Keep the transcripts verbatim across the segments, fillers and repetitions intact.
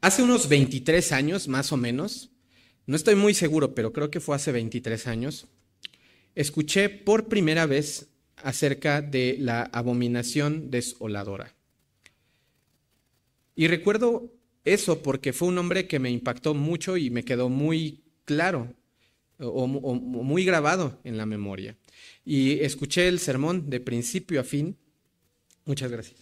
Hace unos veintitrés años, más o menos, no estoy muy seguro, pero creo que fue hace veintitrés años, escuché por primera vez acerca de la abominación desoladora. Y recuerdo eso porque fue un nombre que me impactó mucho y me quedó muy claro o, o muy grabado en la memoria. Y escuché el sermón de principio a fin. Muchas gracias.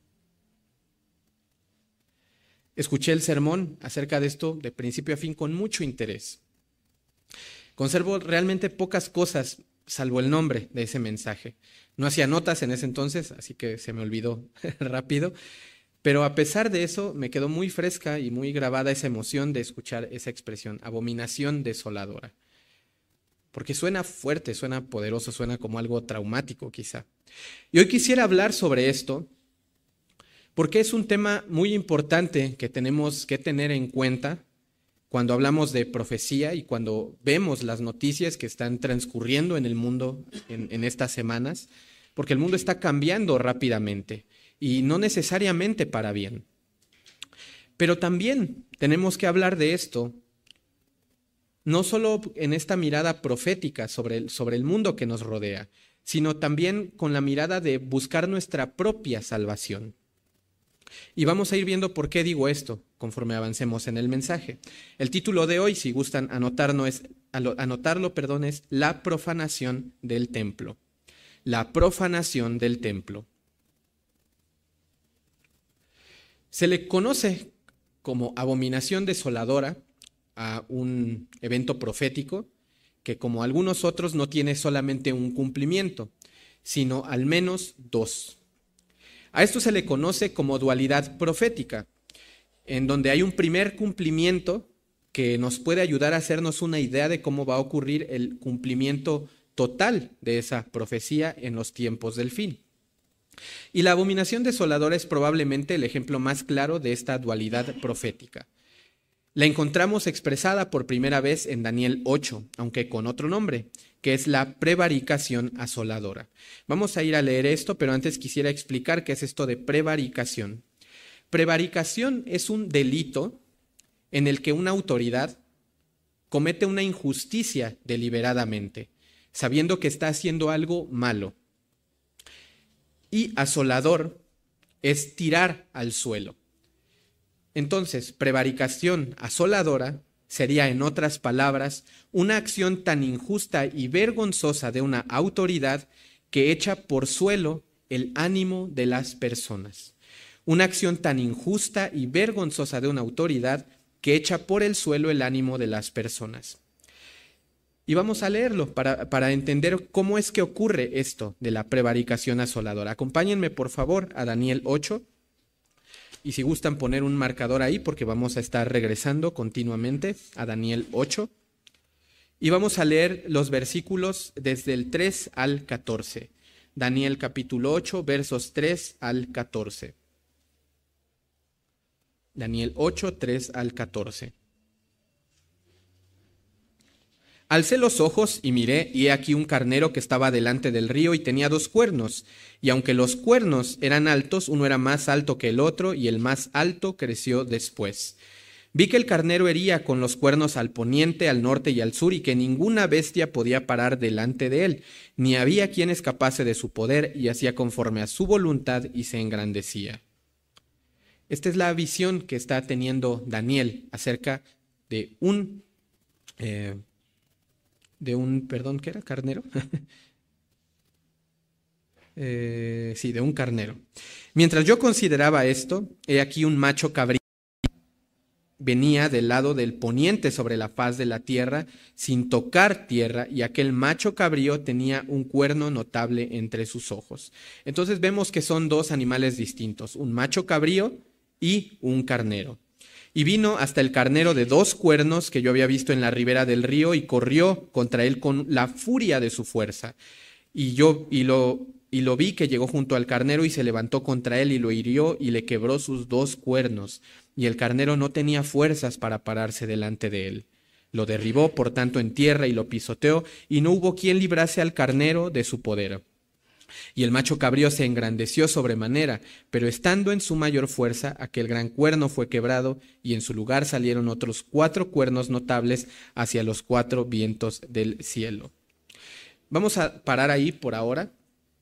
Escuché el sermón acerca de esto de principio a fin con mucho interés. Conservo realmente pocas cosas, salvo el nombre de ese mensaje. No hacía notas en ese entonces, así que se me olvidó rápido. Pero a pesar de eso, me quedó muy fresca y muy grabada esa emoción de escuchar esa expresión, abominación desoladora. Porque suena fuerte, suena poderoso, suena como algo traumático quizá. Y hoy quisiera hablar sobre esto, porque es un tema muy importante que tenemos que tener en cuenta cuando hablamos de profecía y cuando vemos las noticias que están transcurriendo en el mundo en, en estas semanas, porque el mundo está cambiando rápidamente y no necesariamente para bien. Pero también tenemos que hablar de esto, no solo en esta mirada profética sobre el, sobre el mundo que nos rodea, sino también con la mirada de buscar nuestra propia salvación. Y vamos a ir viendo por qué digo esto conforme avancemos en el mensaje. El título de hoy, si gustan anotarlo, es, anotarlo, perdón, es La profanación del templo. La profanación del templo. Se le conoce como abominación desoladora a un evento profético que, como algunos otros, no tiene solamente un cumplimiento, sino al menos dos. A esto se le conoce como dualidad profética, en donde hay un primer cumplimiento que nos puede ayudar a hacernos una idea de cómo va a ocurrir el cumplimiento total de esa profecía en los tiempos del fin. Y la abominación desoladora es probablemente el ejemplo más claro de esta dualidad profética. La encontramos expresada por primera vez en Daniel ocho, aunque con otro nombre, que es la prevaricación asoladora. Vamos a ir a leer esto, pero antes quisiera explicar qué es esto de prevaricación. Prevaricación es un delito en el que una autoridad comete una injusticia deliberadamente, sabiendo que está haciendo algo malo. Y asolador es tirar al suelo. Entonces, prevaricación asoladora sería, en otras palabras, una acción tan injusta y vergonzosa de una autoridad que echa por suelo el ánimo de las personas. Una acción tan injusta y vergonzosa de una autoridad que echa por el suelo el ánimo de las personas. Y vamos a leerlo para, para entender cómo es que ocurre esto de la prevaricación asoladora. Acompáñenme, por favor, a Daniel ocho. Y si gustan poner un marcador ahí, porque vamos a estar regresando continuamente a Daniel ocho. Y vamos a leer los versículos desde el tres al catorce. Daniel capítulo ocho, versos tres al catorce. Daniel ocho, tres al catorce. Alcé los ojos y miré, y he aquí un carnero que estaba delante del río y tenía dos cuernos. Y aunque los cuernos eran altos, uno era más alto que el otro, y el más alto creció después. Vi que el carnero hería con los cuernos al poniente, al norte y al sur, y que ninguna bestia podía parar delante de él, ni había quien escapase de su poder, y hacía conforme a su voluntad y se engrandecía. Esta es la visión que está teniendo Daniel acerca de un... Eh, de un, perdón, ¿qué era? ¿Carnero? eh, sí, de un carnero. Mientras yo consideraba esto, he aquí un macho cabrío venía del lado del poniente sobre la faz de la tierra, sin tocar tierra, y aquel macho cabrío tenía un cuerno notable entre sus ojos. Entonces vemos que son dos animales distintos, un macho cabrío y un carnero. Y vino hasta el carnero de dos cuernos que yo había visto en la ribera del río y corrió contra él con la furia de su fuerza. Y yo y lo, y lo vi que llegó junto al carnero y se levantó contra él y lo hirió y le quebró sus dos cuernos. Y el carnero no tenía fuerzas para pararse delante de él. Lo derribó, por tanto, en tierra y lo pisoteó, y no hubo quien librase al carnero de su poder. Y el macho cabrío se engrandeció sobremanera, pero estando en su mayor fuerza, aquel gran cuerno fue quebrado, y en su lugar salieron otros cuatro cuernos notables hacia los cuatro vientos del cielo. Vamos a parar ahí por ahora.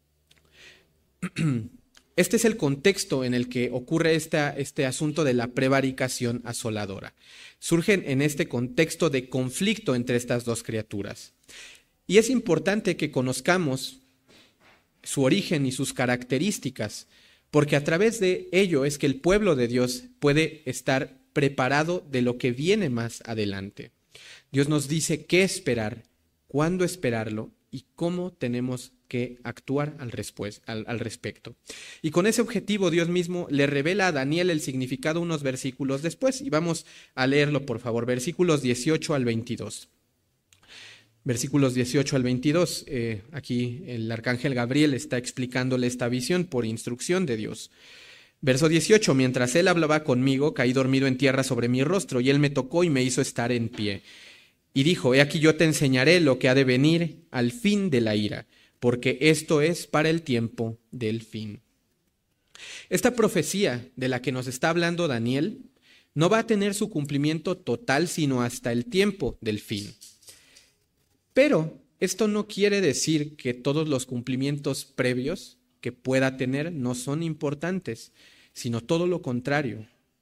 Este es el contexto en el que ocurre esta, este asunto de la prevaricación asoladora. Surgen en este contexto de conflicto entre estas dos criaturas. Y es importante que conozcamos su origen y sus características, porque a través de ello es que el pueblo de Dios puede estar preparado de lo que viene más adelante. Dios nos dice qué esperar, cuándo esperarlo y cómo tenemos que actuar al, respues, al, al respecto. Y con ese objetivo Dios mismo le revela a Daniel el significado unos versículos después, y vamos a leerlo por favor, versículos dieciocho al veintidós. Versículos dieciocho al veintidós, eh, aquí el arcángel Gabriel está explicándole esta visión por instrucción de Dios. Verso dieciocho, mientras él hablaba conmigo, caí dormido en tierra sobre mi rostro, y él me tocó y me hizo estar en pie. Y dijo, he aquí yo te enseñaré lo que ha de venir al fin de la ira, porque esto es para el tiempo del fin. Esta profecía de la que nos está hablando Daniel no va a tener su cumplimiento total sino hasta el tiempo del fin. Pero esto no quiere decir que todos los cumplimientos previos que pueda tener no son importantes, sino todo lo contrario.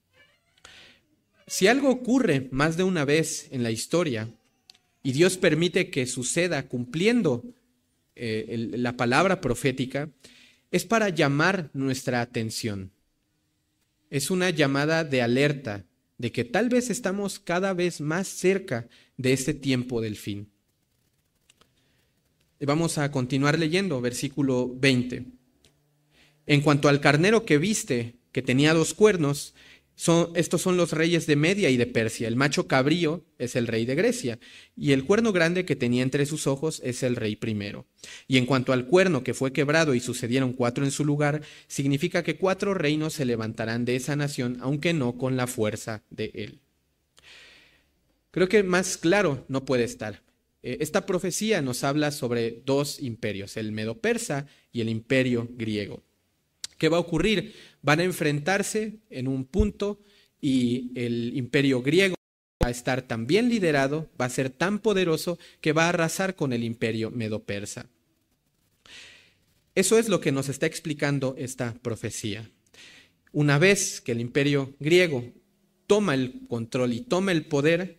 Si algo ocurre más de una vez en la historia y Dios permite que suceda cumpliendo eh, el, la palabra profética, es para llamar nuestra atención. Es una llamada de alerta de que tal vez estamos cada vez más cerca de este tiempo del fin. Vamos a continuar leyendo, versículo veinte. En cuanto al carnero que viste, que tenía dos cuernos, son, estos son los reyes de Media y de Persia. El macho cabrío es el rey de Grecia, y el cuerno grande que tenía entre sus ojos es el rey primero. Y en cuanto al cuerno que fue quebrado y sucedieron cuatro en su lugar, significa que cuatro reinos se levantarán de esa nación, aunque no con la fuerza de él. Creo que más claro no puede estar. Esta profecía nos habla sobre dos imperios, el medo-persa y el imperio griego. ¿Qué va a ocurrir? Van a enfrentarse en un punto y el imperio griego va a estar tan bien liderado, va a ser tan poderoso que va a arrasar con el imperio medo-persa. Eso es lo que nos está explicando esta profecía. Una vez que el imperio griego toma el control y toma el poder,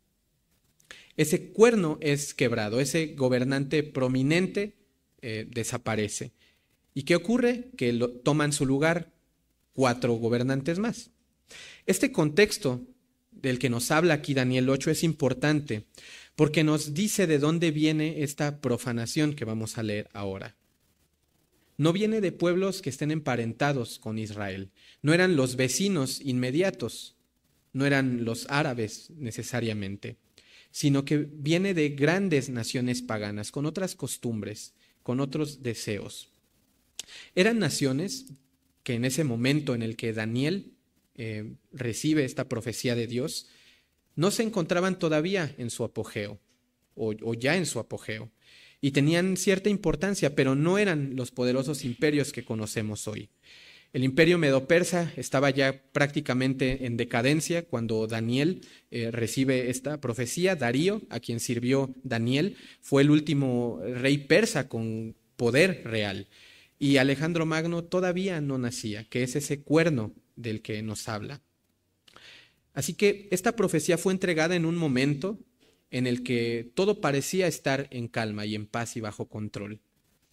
ese cuerno es quebrado, ese gobernante prominente eh, desaparece. ¿Y qué ocurre? Que lo, toman su lugar cuatro gobernantes más. Este contexto del que nos habla aquí Daniel ocho es importante porque nos dice de dónde viene esta profanación que vamos a leer ahora. No viene de pueblos que estén emparentados con Israel, no eran los vecinos inmediatos, no eran los árabes necesariamente, sino que viene de grandes naciones paganas, con otras costumbres, con otros deseos. Eran naciones que en ese momento en el que Daniel eh, recibe esta profecía de Dios, no se encontraban todavía en su apogeo, o, o ya en su apogeo, y tenían cierta importancia, pero no eran los poderosos imperios que conocemos hoy. El imperio medo-persa estaba ya prácticamente en decadencia cuando Daniel eh, recibe esta profecía. Darío, a quien sirvió Daniel, fue el último rey persa con poder real. Y Alejandro Magno todavía no nacía, que es ese cuerno del que nos habla. Así que esta profecía fue entregada en un momento en el que todo parecía estar en calma y en paz y bajo control.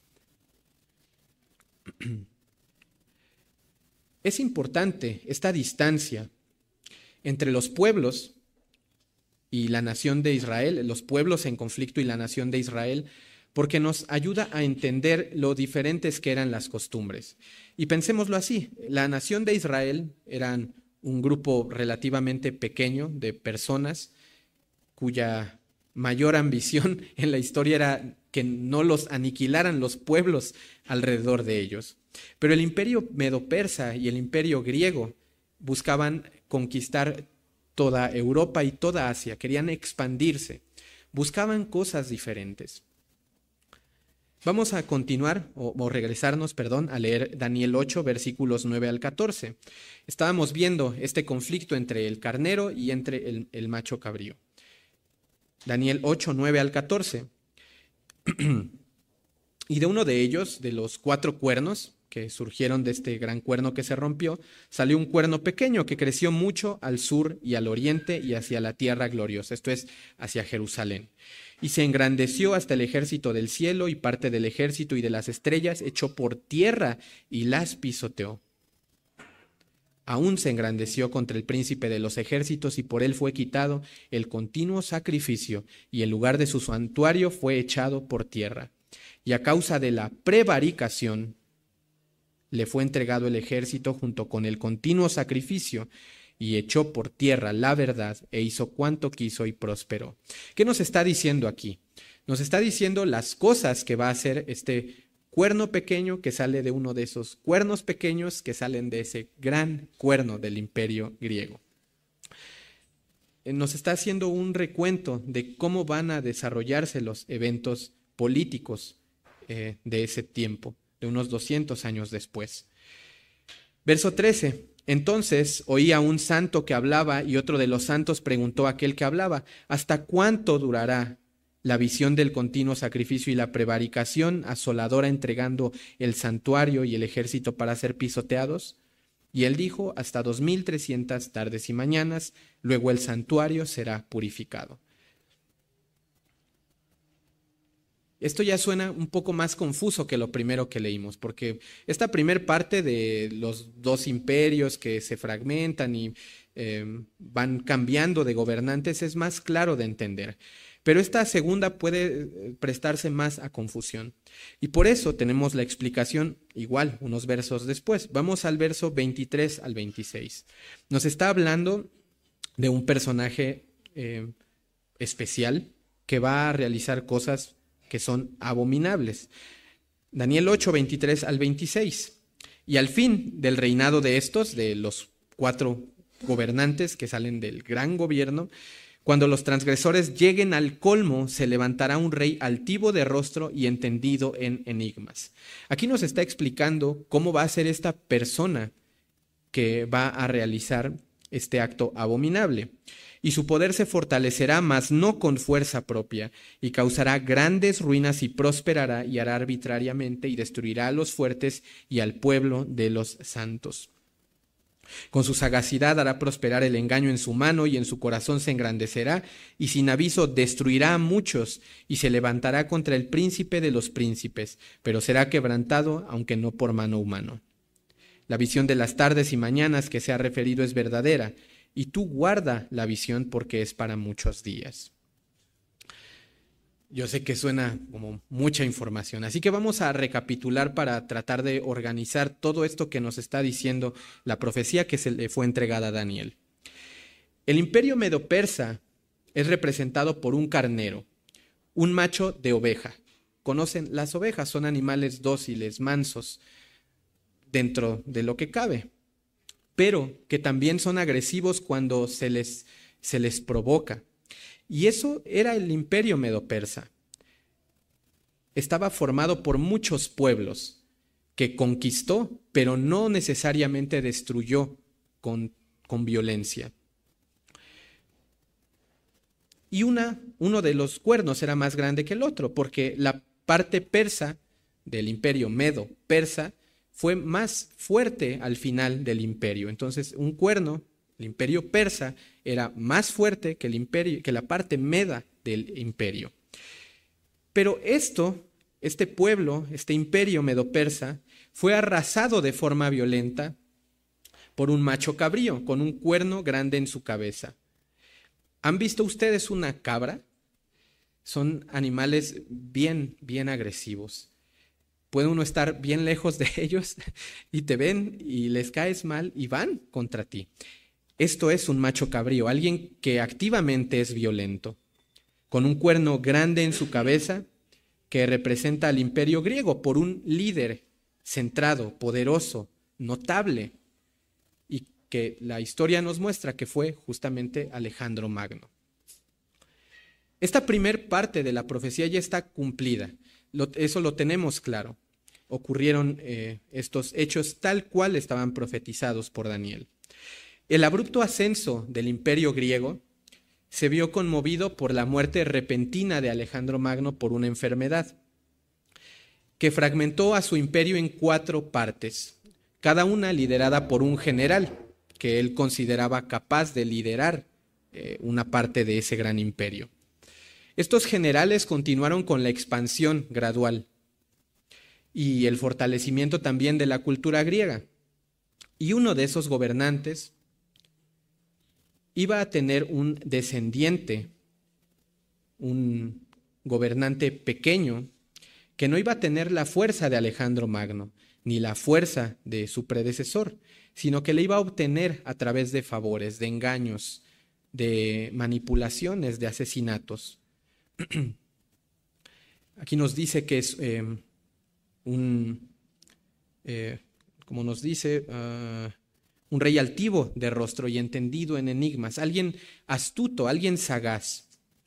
Es importante esta distancia entre los pueblos y la nación de Israel, los pueblos en conflicto y la nación de Israel, porque nos ayuda a entender lo diferentes que eran las costumbres. Y pensémoslo así, la nación de Israel eran un grupo relativamente pequeño de personas cuya mayor ambición en la historia era que no los aniquilaran los pueblos alrededor de ellos. Pero el imperio medo-persa y el imperio griego buscaban conquistar toda Europa y toda Asia, querían expandirse, buscaban cosas diferentes. Vamos a continuar o, o regresarnos, perdón, a leer Daniel ocho, versículos nueve al catorce. Estábamos viendo este conflicto entre el carnero y entre el, el macho cabrío. Daniel ocho, nueve al catorce. Y de uno de ellos, de los cuatro cuernos que surgieron de este gran cuerno que se rompió, salió un cuerno pequeño que creció mucho al sur y al oriente y hacia la tierra gloriosa, esto es, hacia Jerusalén. Y se engrandeció hasta el ejército del cielo, y parte del ejército y de las estrellas echó por tierra y las pisoteó. Aún se engrandeció contra el príncipe de los ejércitos, y por él fue quitado el continuo sacrificio, y el lugar de su santuario fue echado por tierra. Y a causa de la prevaricación le fue entregado el ejército junto con el continuo sacrificio, y echó por tierra la verdad, e hizo cuanto quiso y prosperó. ¿Qué nos está diciendo aquí? Nos está diciendo las cosas que va a hacer este cuerno pequeño que sale de uno de esos cuernos pequeños que salen de ese gran cuerno del imperio griego. Nos está haciendo un recuento de cómo van a desarrollarse los eventos políticos eh, de ese tiempo, de unos doscientos años después. Verso trece. Entonces oía un santo que hablaba, y otro de los santos preguntó a aquel que hablaba: ¿hasta cuánto durará la visión del continuo sacrificio y la prevaricación asoladora, entregando el santuario y el ejército para ser pisoteados? Y él dijo: hasta dos mil trescientas tardes y mañanas, luego el santuario será purificado. Esto ya suena un poco más confuso que lo primero que leímos, porque esta primer parte de los dos imperios que se fragmentan y eh, van cambiando de gobernantes es más claro de entender. Pero esta segunda puede prestarse más a confusión. Y por eso tenemos la explicación igual, unos versos después. Vamos al verso veintitrés al veintiséis. Nos está hablando de un personaje eh, especial que va a realizar cosas que son abominables. Daniel ocho, veintitrés al veintiséis. Y al fin del reinado de estos, de los cuatro gobernantes que salen del gran gobierno, cuando los transgresores lleguen al colmo, se levantará un rey altivo de rostro y entendido en enigmas. Aquí nos está explicando cómo va a ser esta persona que va a realizar este acto abominable. Y su poder se fortalecerá, mas no con fuerza propia, y causará grandes ruinas y prosperará y hará arbitrariamente y destruirá a los fuertes y al pueblo de los santos. Con su sagacidad hará prosperar el engaño en su mano, y en su corazón se engrandecerá, y sin aviso destruirá a muchos, y se levantará contra el príncipe de los príncipes, pero será quebrantado, aunque no por mano humana. La visión de las tardes y mañanas que se ha referido es verdadera, y tú guarda la visión porque es para muchos días. Yo sé que suena como mucha información, así que vamos a recapitular para tratar de organizar todo esto que nos está diciendo la profecía que se le fue entregada a Daniel. El imperio medo-persa es representado por un carnero, un macho de oveja. Conocen, las ovejas son animales dóciles, mansos, dentro de lo que cabe, pero que también son agresivos cuando se les, se les provoca. Y eso era el imperio medo-persa. Estaba formado por muchos pueblos que conquistó, pero no necesariamente destruyó con, con violencia. Y una, uno de los cuernos era más grande que el otro, porque la parte persa del imperio medo-persa fue más fuerte al final del imperio. Entonces, un cuerno, el imperio persa, era más fuerte que el imperio, que la parte meda del imperio. Pero esto, este pueblo, este imperio medo-persa, fue arrasado de forma violenta por un macho cabrío con un cuerno grande en su cabeza. ¿Han visto ustedes una cabra? Son animales bien, bien agresivos. Puede uno estar bien lejos de ellos y te ven y les caes mal y van contra ti. Esto es un macho cabrío, alguien que activamente es violento, con un cuerno grande en su cabeza que representa al imperio griego por un líder centrado, poderoso, notable, y que la historia nos muestra que fue justamente Alejandro Magno. Esta primer parte de la profecía ya está cumplida. Lo, eso lo tenemos claro. Ocurrieron eh, estos hechos tal cual estaban profetizados por Daniel. El abrupto ascenso del imperio griego se vio conmovido por la muerte repentina de Alejandro Magno por una enfermedad que fragmentó a su imperio en cuatro partes, cada una liderada por un general que él consideraba capaz de liderar eh, una parte de ese gran imperio. Estos generales continuaron con la expansión gradual y el fortalecimiento también de la cultura griega. Y uno de esos gobernantes iba a tener un descendiente, un gobernante pequeño, que no iba a tener la fuerza de Alejandro Magno, ni la fuerza de su predecesor, sino que le iba a obtener a través de favores, de engaños, de manipulaciones, de asesinatos. Aquí nos dice que es eh, un, eh, como nos dice, uh, un rey altivo de rostro y entendido en enigmas, alguien astuto, alguien sagaz.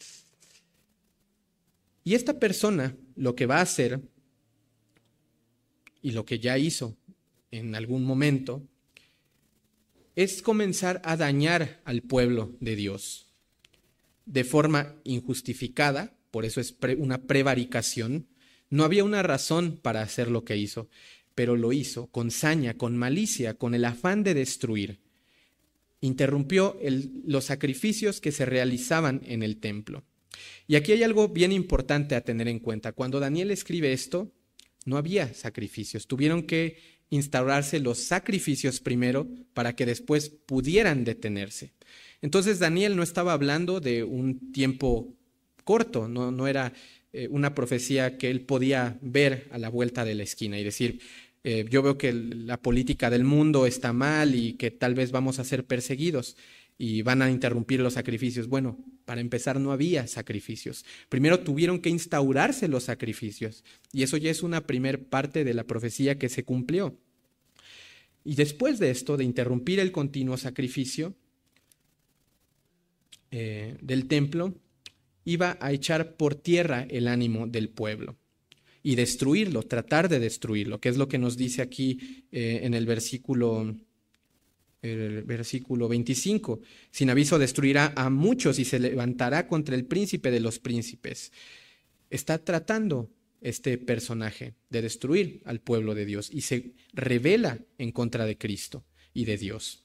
Y esta persona lo que va a hacer, y lo que ya hizo en algún momento, es comenzar a dañar al pueblo de Dios de forma injustificada, por eso es pre- una prevaricación. No había una razón para hacer lo que hizo, pero lo hizo con saña, con malicia, con el afán de destruir. Interrumpió el, los sacrificios que se realizaban en el templo. Y aquí hay algo bien importante a tener en cuenta. Cuando Daniel escribe esto, no había sacrificios. Tuvieron que instaurarse los sacrificios primero para que después pudieran detenerse. Entonces Daniel no estaba hablando de un tiempo corto, no, no era eh, una profecía que él podía ver a la vuelta de la esquina y decir, eh, yo veo que la política del mundo está mal y que tal vez vamos a ser perseguidos y van a interrumpir los sacrificios. Bueno, para empezar no había sacrificios. Primero tuvieron que instaurarse los sacrificios y eso ya es una primer parte de la profecía que se cumplió. Y después de esto, de interrumpir el continuo sacrificio eh, del templo, iba a echar por tierra el ánimo del pueblo y destruirlo, tratar de destruirlo, que es lo que nos dice aquí eh, en el versículo El versículo veinticinco, sin aviso destruirá a muchos y se levantará contra el príncipe de los príncipes. Está tratando este personaje de destruir al pueblo de Dios y se revela en contra de Cristo y de Dios.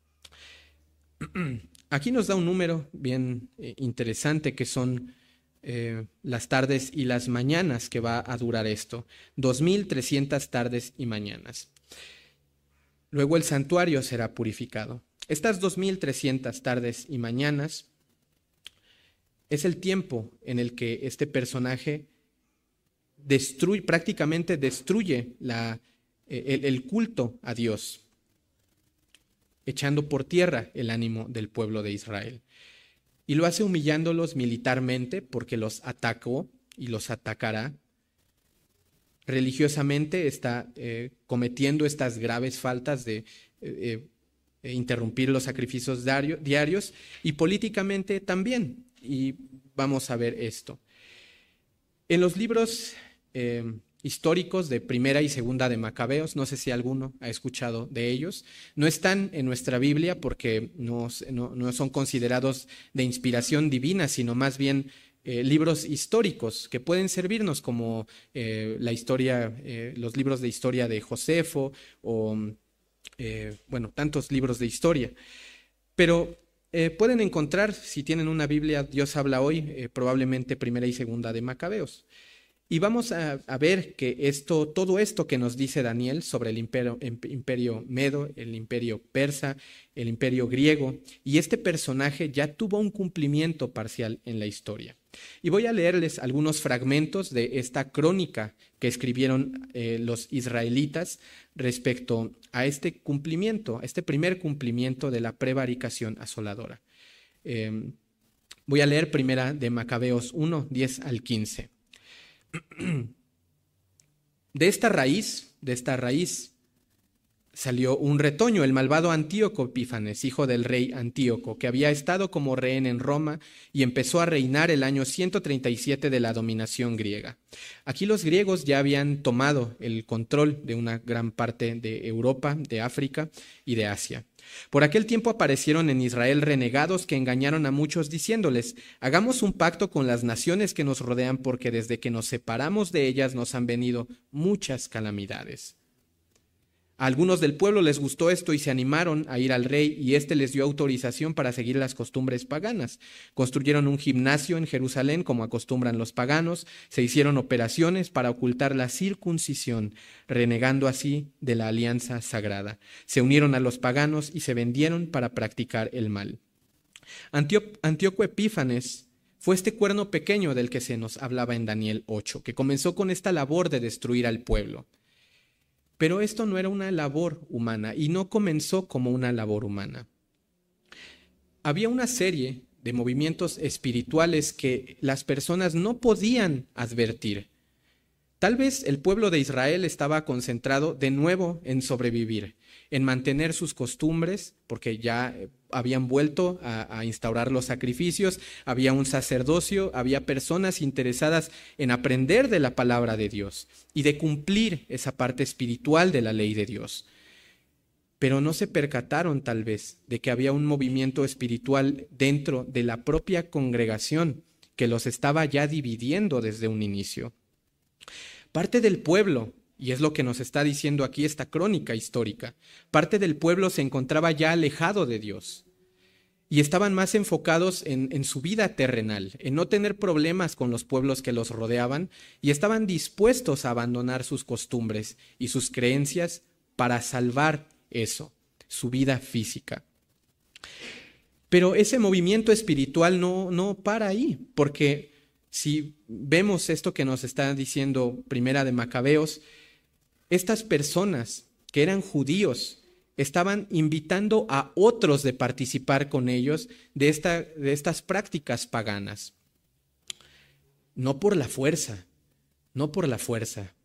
Aquí nos da un número bien eh, interesante que son eh, las tardes y las mañanas que va a durar esto, dos mil trescientas tardes y mañanas. Luego el santuario será purificado. Estas dos mil trescientas tardes y mañanas es el tiempo en el que este personaje destruye, prácticamente destruye la, el, el culto a Dios, echando por tierra el ánimo del pueblo de Israel. Y lo hace humillándolos militarmente porque los atacó y los atacará. Religiosamente está eh, cometiendo estas graves faltas de eh, eh, interrumpir los sacrificios diario, diarios y políticamente también. Y vamos a ver esto. En los libros eh, históricos de Primera y Segunda de Macabeos, no sé si alguno ha escuchado de ellos, no están en nuestra Biblia porque no, no, no son considerados de inspiración divina, sino más bien Eh, libros históricos que pueden servirnos como eh, la historia, eh, los libros de historia de Josefo o, eh, bueno, tantos libros de historia. Pero eh, pueden encontrar, si tienen una Biblia, Dios habla hoy, eh, probablemente Primera y Segunda de Macabeos. Y vamos a, a ver que esto, todo esto que nos dice Daniel sobre el imperio, imperio medo, el imperio persa, el imperio griego, y este personaje ya tuvo un cumplimiento parcial en la historia. Y voy a leerles algunos fragmentos de esta crónica que escribieron eh, los israelitas respecto a este cumplimiento, a este primer cumplimiento de la prevaricación asoladora. Eh, voy a leer primera de Macabeos uno, diez al quince. De esta raíz, de esta raíz salió un retoño, el malvado Antíoco Epífanes, hijo del rey Antíoco, que había estado como rehén en Roma y empezó a reinar el año ciento treinta y siete de la dominación griega. Aquí los griegos ya habían tomado el control de una gran parte de Europa, de África y de Asia. Por aquel tiempo aparecieron en Israel renegados que engañaron a muchos diciéndoles: hagamos un pacto con las naciones que nos rodean, porque desde que nos separamos de ellas nos han venido muchas calamidades. A algunos del pueblo les gustó esto y se animaron a ir al rey, y éste les dio autorización para seguir las costumbres paganas. Construyeron un gimnasio en Jerusalén, como acostumbran los paganos, se hicieron operaciones para ocultar la circuncisión, renegando así de la alianza sagrada. Se unieron a los paganos y se vendieron para practicar el mal. Antio- Antíoco Epífanes fue este cuerno pequeño del que se nos hablaba en Daniel ocho, que comenzó con esta labor de destruir al pueblo. Pero esto no era una labor humana y no comenzó como una labor humana. Había una serie de movimientos espirituales que las personas no podían advertir. Tal vez el pueblo de Israel estaba concentrado de nuevo en sobrevivir, en mantener sus costumbres, porque ya habían vuelto a, a instaurar los sacrificios, había un sacerdocio, había personas interesadas en aprender de la palabra de Dios y de cumplir esa parte espiritual de la ley de Dios. Pero no se percataron tal vez de que había un movimiento espiritual dentro de la propia congregación que los estaba ya dividiendo desde un inicio. Parte del pueblo, y es lo que nos está diciendo aquí esta crónica histórica, parte del pueblo se encontraba ya alejado de Dios y estaban más enfocados en, en su vida terrenal, en no tener problemas con los pueblos que los rodeaban, y estaban dispuestos a abandonar sus costumbres y sus creencias para salvar eso, su vida física. Pero ese movimiento espiritual no, no para ahí, porque si vemos esto que nos está diciendo Primera de Macabeos, estas personas que eran judíos estaban invitando a otros de participar con ellos de, esta, de estas prácticas paganas. No por la fuerza, no por la fuerza,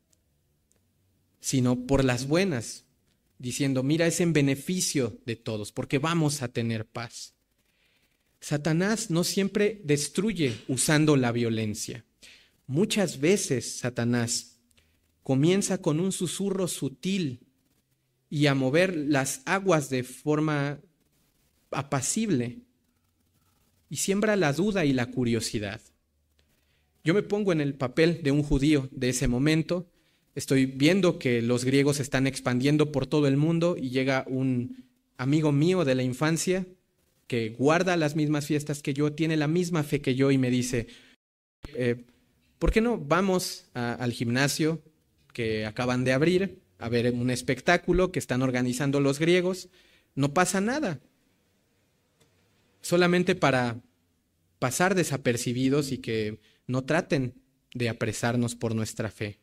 sino por las buenas, diciendo: mira, es en beneficio de todos, porque vamos a tener paz. Satanás no siempre destruye usando la violencia. Muchas veces Satanás comienza con un susurro sutil y a mover las aguas de forma apacible y siembra la duda y la curiosidad. Yo me pongo en el papel de un judío de ese momento. Estoy viendo que los griegos se están expandiendo por todo el mundo y llega un amigo mío de la infancia que guarda las mismas fiestas que yo, tiene la misma fe que yo y me dice: eh, ¿por qué no vamos a, al gimnasio que acaban de abrir a ver un espectáculo que están organizando los griegos? No pasa nada. Solamente para pasar desapercibidos y que no traten de apresarnos por nuestra fe.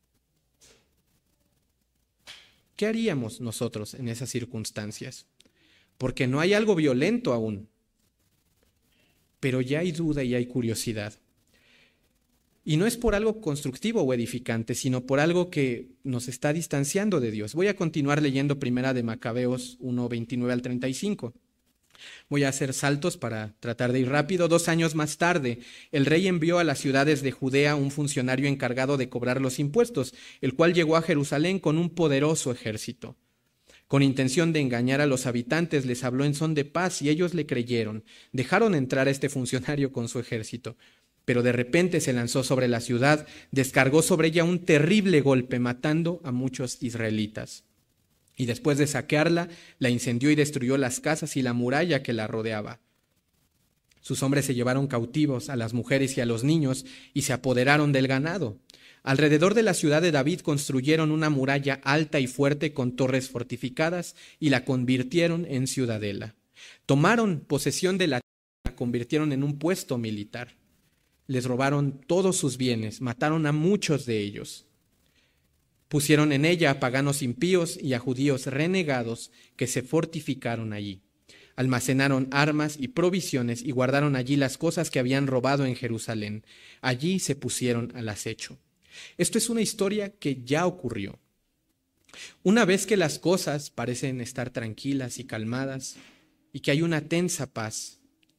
¿Qué haríamos nosotros en esas circunstancias? Porque no hay algo violento aún, pero ya hay duda y hay curiosidad. Y no es por algo constructivo o edificante, sino por algo que nos está distanciando de Dios. Voy a continuar leyendo Primera de Macabeos uno, veintinueve al treinta y cinco. Voy a hacer saltos para tratar de ir rápido. Dos años más tarde, el rey envió a las ciudades de Judea un funcionario encargado de cobrar los impuestos, el cual llegó a Jerusalén con un poderoso ejército. Con intención de engañar a los habitantes, les habló en son de paz y ellos le creyeron. Dejaron entrar a este funcionario con su ejército. Pero de repente se lanzó sobre la ciudad, descargó sobre ella un terrible golpe, matando a muchos israelitas. Y después de saquearla, la incendió y destruyó las casas y la muralla que la rodeaba. Sus hombres se llevaron cautivos a las mujeres y a los niños y se apoderaron del ganado. Alrededor de la ciudad de David construyeron una muralla alta y fuerte con torres fortificadas y la convirtieron en ciudadela. Tomaron posesión de la tierra, la convirtieron en un puesto militar. Les robaron todos sus bienes, mataron a muchos de ellos. Pusieron en ella a paganos impíos y a judíos renegados que se fortificaron allí. Almacenaron armas y provisiones y guardaron allí las cosas que habían robado en Jerusalén. Allí se pusieron al acecho. Esto es una historia que ya ocurrió. Una vez que las cosas parecen estar tranquilas y calmadas y que hay una tensa paz,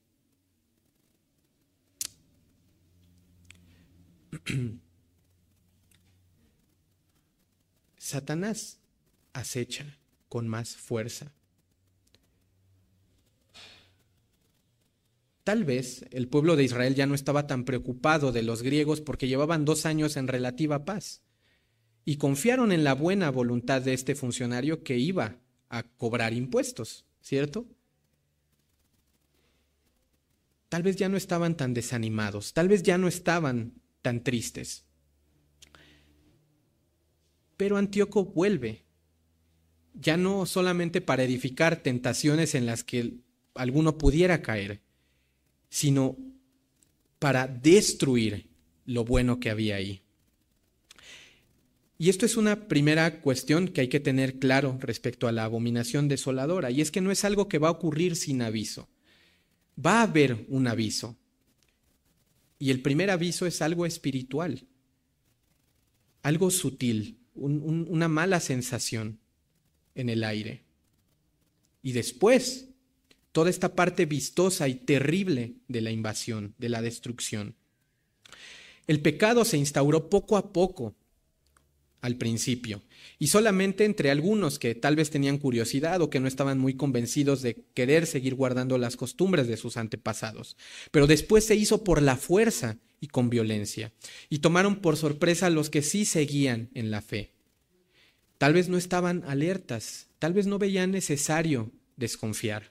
Satanás acecha con más fuerza. Tal vez el pueblo de Israel ya no estaba tan preocupado de los griegos porque llevaban dos años en relativa paz y confiaron en la buena voluntad de este funcionario que iba a cobrar impuestos, ¿cierto? Tal vez ya no estaban tan desanimados, tal vez ya no estaban tan tristes. Pero Antíoco vuelve, ya no solamente para edificar tentaciones en las que alguno pudiera caer, sino para destruir lo bueno que había ahí. Y esto es una primera cuestión que hay que tener claro respecto a la abominación desoladora, y es que no es algo que va a ocurrir sin aviso. Va a haber un aviso, y el primer aviso es algo espiritual, algo sutil, un, un, una mala sensación en el aire. Y después, toda esta parte vistosa y terrible de la invasión, de la destrucción. El pecado se instauró poco a poco al principio, y solamente entre algunos que tal vez tenían curiosidad o que no estaban muy convencidos de querer seguir guardando las costumbres de sus antepasados. Pero después se hizo por la fuerza y con violencia, y tomaron por sorpresa a los que sí seguían en la fe. Tal vez no estaban alertas, tal vez no veían necesario desconfiar,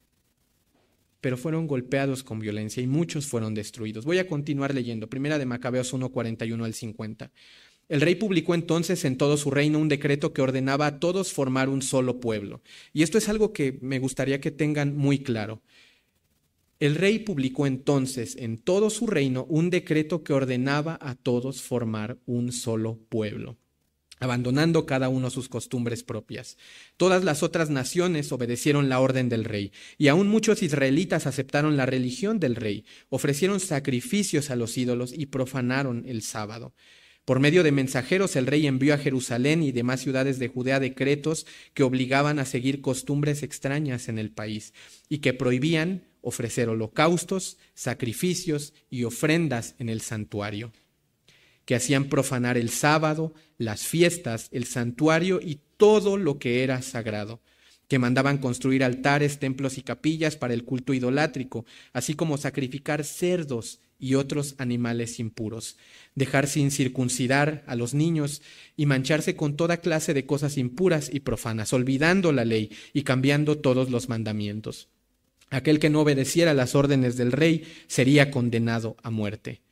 pero fueron golpeados con violencia y muchos fueron destruidos. Voy a continuar leyendo, Primera de Macabeos uno, cuarenta y uno al cincuenta. El rey publicó entonces en todo su reino un decreto que ordenaba a todos formar un solo pueblo. Y esto es algo que me gustaría que tengan muy claro. El rey publicó entonces en todo su reino un decreto que ordenaba a todos formar un solo pueblo, abandonando cada uno sus costumbres propias. Todas las otras naciones obedecieron la orden del rey, y aún muchos israelitas aceptaron la religión del rey, ofrecieron sacrificios a los ídolos y profanaron el sábado. Por medio de mensajeros, el rey envió a Jerusalén y demás ciudades de Judea decretos que obligaban a seguir costumbres extrañas en el país y que prohibían ofrecer holocaustos, sacrificios y ofrendas en el santuario, que hacían profanar el sábado, las fiestas, el santuario y todo lo que era sagrado, que mandaban construir altares, templos y capillas para el culto idolátrico, así como sacrificar cerdos y otros animales impuros, dejar sin circuncidar a los niños y mancharse con toda clase de cosas impuras y profanas, olvidando la ley y cambiando todos los mandamientos. Aquel que no obedeciera las órdenes del rey sería condenado a muerte.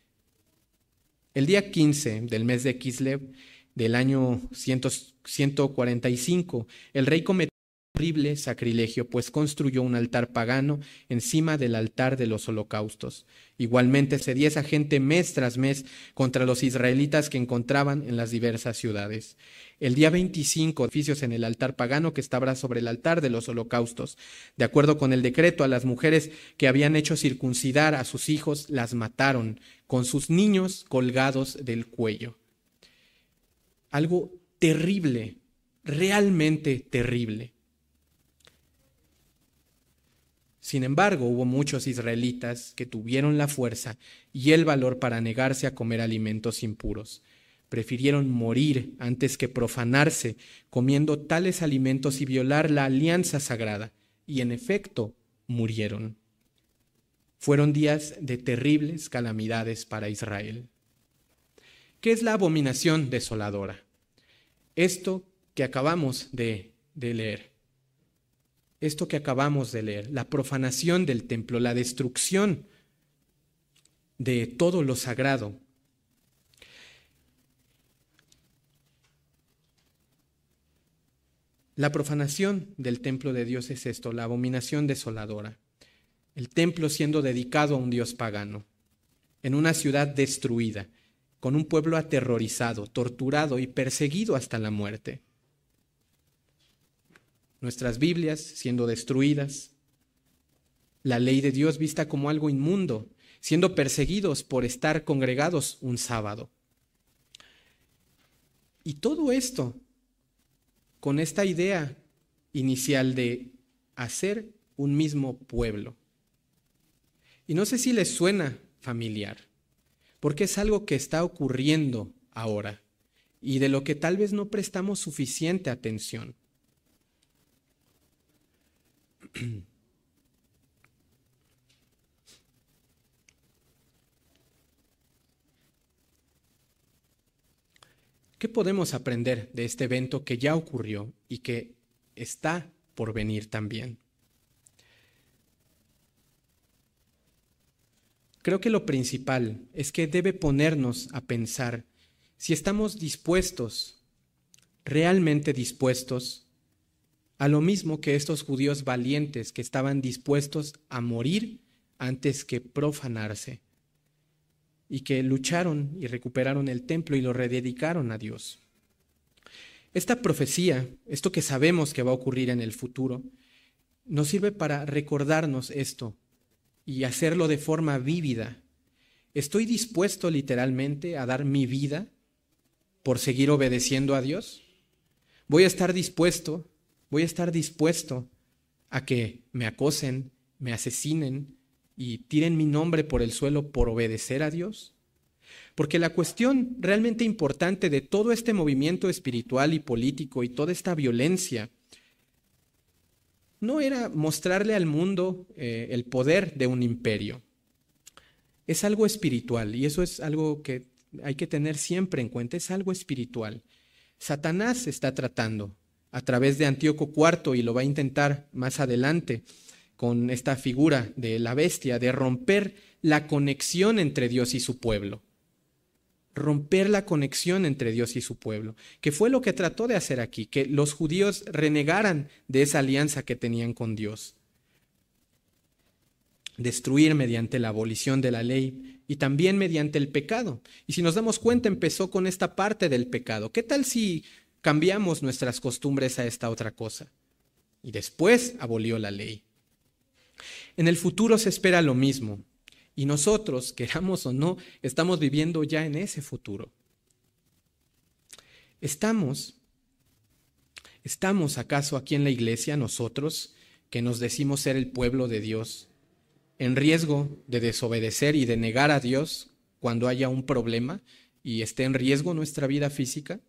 El día quince del mes de Kislev del año ciento cuarenta y cinco, el rey cometió un horrible sacrilegio, pues construyó un altar pagano encima del altar de los holocaustos. Igualmente cedía esa gente mes tras mes contra los israelitas que encontraban en las diversas ciudades. El día veinticinco, sacrificios en el altar pagano que estaba sobre el altar de los holocaustos. De acuerdo con el decreto, a las mujeres que habían hecho circuncidar a sus hijos las mataron, con sus niños colgados del cuello. Algo terrible, realmente terrible. Sin embargo, hubo muchos israelitas que tuvieron la fuerza y el valor para negarse a comer alimentos impuros. Prefirieron morir antes que profanarse comiendo tales alimentos y violar la alianza sagrada, y en efecto murieron. Fueron días de terribles calamidades para Israel. ¿Qué es la abominación desoladora? Esto que acabamos de, de leer. Esto que acabamos de leer, la profanación del templo, la destrucción de todo lo sagrado. La profanación del templo de Dios es esto, la abominación desoladora. El templo siendo dedicado a un Dios pagano, en una ciudad destruida, con un pueblo aterrorizado, torturado y perseguido hasta la muerte. Nuestras Biblias siendo destruidas, la ley de Dios vista como algo inmundo, siendo perseguidos por estar congregados un sábado. Y todo esto con esta idea inicial de hacer un mismo pueblo. Y no sé si les suena familiar, porque es algo que está ocurriendo ahora y de lo que tal vez no prestamos suficiente atención. ¿Qué podemos aprender de este evento que ya ocurrió y que está por venir también? Creo que lo principal es que debe ponernos a pensar si estamos dispuestos, realmente dispuestos, a lo mismo que estos judíos valientes que estaban dispuestos a morir antes que profanarse y que lucharon y recuperaron el templo y lo rededicaron a Dios. Esta profecía, esto que sabemos que va a ocurrir en el futuro, nos sirve para recordarnos esto y hacerlo de forma vívida. ¿Estoy dispuesto literalmente a dar mi vida por seguir obedeciendo a Dios? ¿Voy a estar dispuesto, voy a estar dispuesto a que me acosen, me asesinen y tiren mi nombre por el suelo por obedecer a Dios? Porque la cuestión realmente importante de todo este movimiento espiritual y político y toda esta violencia no era mostrarle al mundo eh, el poder de un imperio. Es algo espiritual y eso es algo que hay que tener siempre en cuenta, es algo espiritual. Satanás está tratando a través de Antíoco cuarto y lo va a intentar más adelante con esta figura de la bestia, de romper la conexión entre Dios y su pueblo. Romper la conexión entre Dios y su pueblo, que fue lo que trató de hacer aquí, que los judíos renegaran de esa alianza que tenían con Dios. Destruir mediante la abolición de la ley y también mediante el pecado. Y si nos damos cuenta, empezó con esta parte del pecado. ¿Qué tal si cambiamos nuestras costumbres a esta otra cosa? Y después abolió la ley. En el futuro se espera lo mismo. Y nosotros, queramos o no, estamos viviendo ya en ese futuro. ¿Estamos, estamos acaso aquí en la iglesia, nosotros, que nos decimos ser el pueblo de Dios, en riesgo de desobedecer y de negar a Dios cuando haya un problema y esté en riesgo nuestra vida física?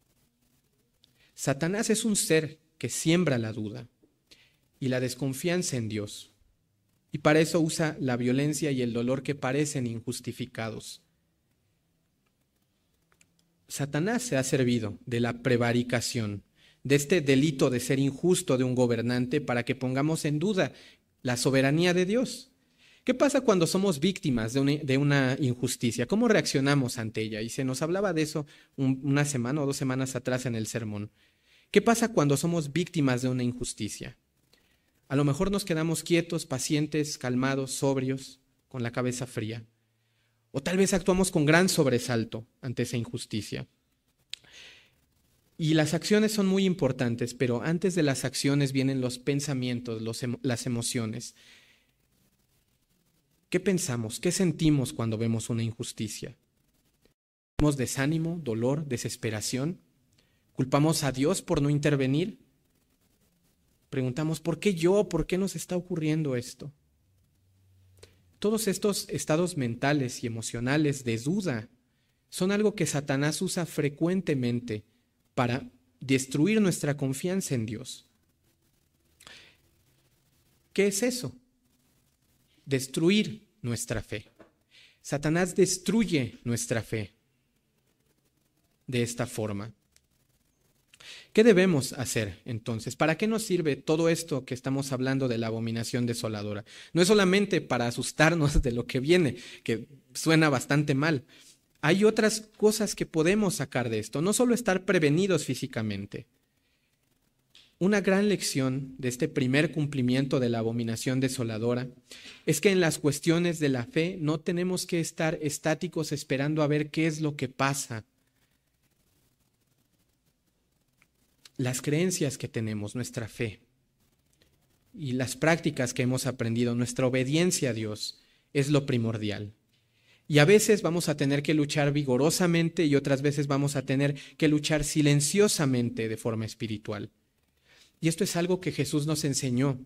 Satanás es un ser que siembra la duda y la desconfianza en Dios. Y para eso usa la violencia y el dolor que parecen injustificados. Satanás se ha servido de la prevaricación, de este delito de ser injusto de un gobernante para que pongamos en duda la soberanía de Dios. ¿Qué pasa cuando somos víctimas de una, de una injusticia? ¿Cómo reaccionamos ante ella? Y se nos hablaba de eso un, una semana o dos semanas atrás en el sermón. ¿Qué pasa cuando somos víctimas de una injusticia? A lo mejor nos quedamos quietos, pacientes, calmados, sobrios, con la cabeza fría. O tal vez actuamos con gran sobresalto ante esa injusticia. Y las acciones son muy importantes, pero antes de las acciones vienen los pensamientos, los, las emociones. ¿Qué pensamos? ¿Qué sentimos cuando vemos una injusticia? ¿Sentimos desánimo, dolor, desesperación? ¿Culpamos a Dios por no intervenir? Preguntamos, ¿por qué yo? ¿Por qué nos está ocurriendo esto? Todos estos estados mentales y emocionales de duda son algo que Satanás usa frecuentemente para destruir nuestra confianza en Dios. ¿Qué es eso? Destruir nuestra fe. Satanás destruye nuestra fe de esta forma. ¿Qué debemos hacer entonces? ¿Para qué nos sirve todo esto que estamos hablando de la abominación desoladora? No es solamente para asustarnos de lo que viene, que suena bastante mal. Hay otras cosas que podemos sacar de esto, no solo estar prevenidos físicamente. Una gran lección de este primer cumplimiento de la abominación desoladora es que en las cuestiones de la fe no tenemos que estar estáticos esperando a ver qué es lo que pasa. Las creencias que tenemos, nuestra fe y las prácticas que hemos aprendido, nuestra obediencia a Dios es lo primordial. Y a veces vamos a tener que luchar vigorosamente y otras veces vamos a tener que luchar silenciosamente de forma espiritual. Y esto es algo que Jesús nos enseñó.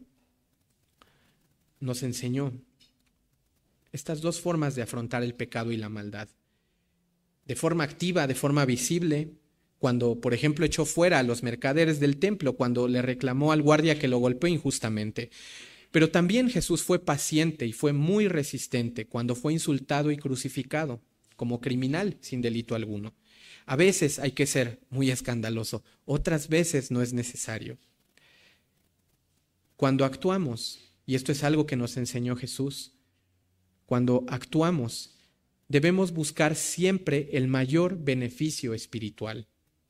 Nos enseñó estas dos formas de afrontar el pecado y la maldad. De forma activa, de forma visible, cuando, por ejemplo, echó fuera a los mercaderes del templo, cuando le reclamó al guardia que lo golpeó injustamente. Pero también Jesús fue paciente y fue muy resistente cuando fue insultado y crucificado como criminal sin delito alguno. A veces hay que ser muy escandaloso, otras veces no es necesario. Cuando actuamos, y esto es algo que nos enseñó Jesús, cuando actuamos, debemos buscar siempre el mayor beneficio espiritual.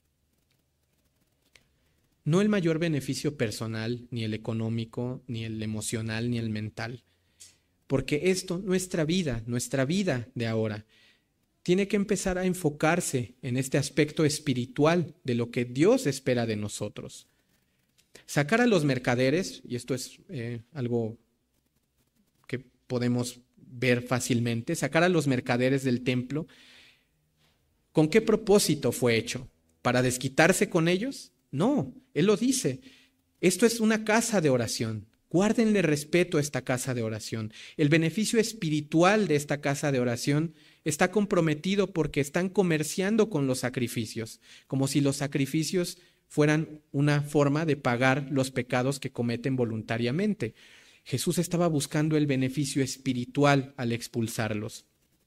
No el mayor beneficio personal, ni el económico, ni el emocional, ni el mental. Porque esto, nuestra vida, nuestra vida de ahora, tiene que empezar a enfocarse en este aspecto espiritual de lo que Dios espera de nosotros. Sacar a los mercaderes, y esto es eh, algo que podemos ver fácilmente, sacar a los mercaderes del templo, ¿con qué propósito fue hecho? ¿Para desquitarse con ellos? No, Él lo dice, esto es una casa de oración, guárdenle respeto a esta casa de oración. El beneficio espiritual de esta casa de oración está comprometido porque están comerciando con los sacrificios, como si los sacrificios fueran una forma de pagar los pecados que cometen voluntariamente. Jesús estaba buscando el beneficio espiritual al expulsarlos.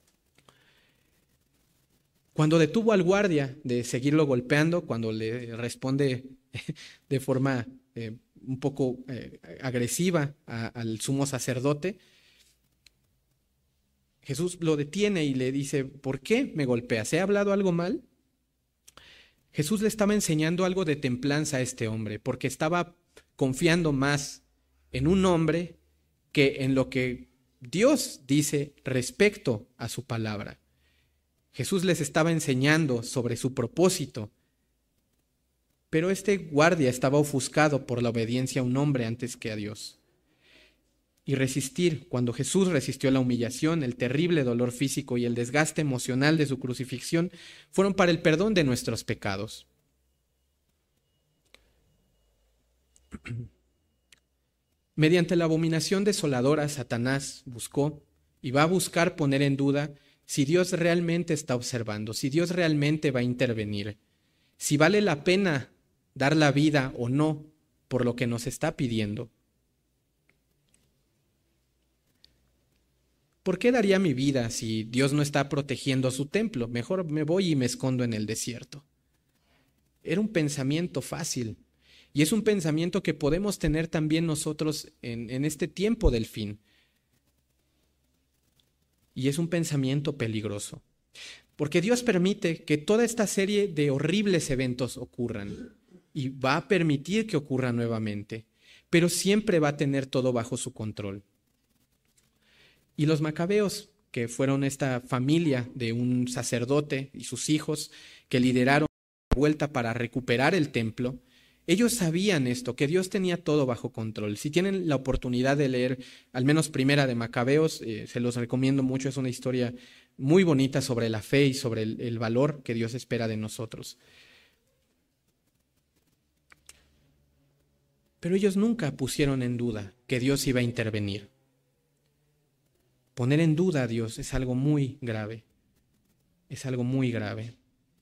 Cuando detuvo al guardia de seguirlo golpeando, cuando le responde de forma eh, un poco eh, agresiva a, al sumo sacerdote, Jesús lo detiene y le dice, ¿por qué me golpeas? ¿He hablado algo mal? Jesús le estaba enseñando algo de templanza a este hombre, porque estaba confiando más en un hombre que en lo que Dios dice respecto a su palabra. Jesús les estaba enseñando sobre su propósito, pero este guardia estaba ofuscado por la obediencia a un hombre antes que a Dios. Y resistir, cuando Jesús resistió la humillación, el terrible dolor físico y el desgaste emocional de su crucifixión, fueron para el perdón de nuestros pecados. Mediante la abominación desoladora, Satanás buscó y va a buscar poner en duda si Dios realmente está observando, si Dios realmente va a intervenir, si vale la pena dar la vida o no por lo que nos está pidiendo. ¿Por qué daría mi vida si Dios no está protegiendo su templo? Mejor me voy y me escondo en el desierto. Era un pensamiento fácil y es un pensamiento que podemos tener también nosotros en, en este tiempo del fin. Y es un pensamiento peligroso, porque Dios permite que toda esta serie de horribles eventos ocurran y va a permitir que ocurran nuevamente, pero siempre va a tener todo bajo su control. Y los macabeos, que fueron esta familia de un sacerdote y sus hijos que lideraron la vuelta para recuperar el templo, ellos sabían esto, que Dios tenía todo bajo control. Si tienen la oportunidad de leer al menos Primera de Macabeos, eh, se los recomiendo mucho, es una historia muy bonita sobre la fe y sobre el, el valor que Dios espera de nosotros. Pero ellos nunca pusieron en duda que Dios iba a intervenir. Poner en duda a Dios es algo muy grave, es algo muy grave.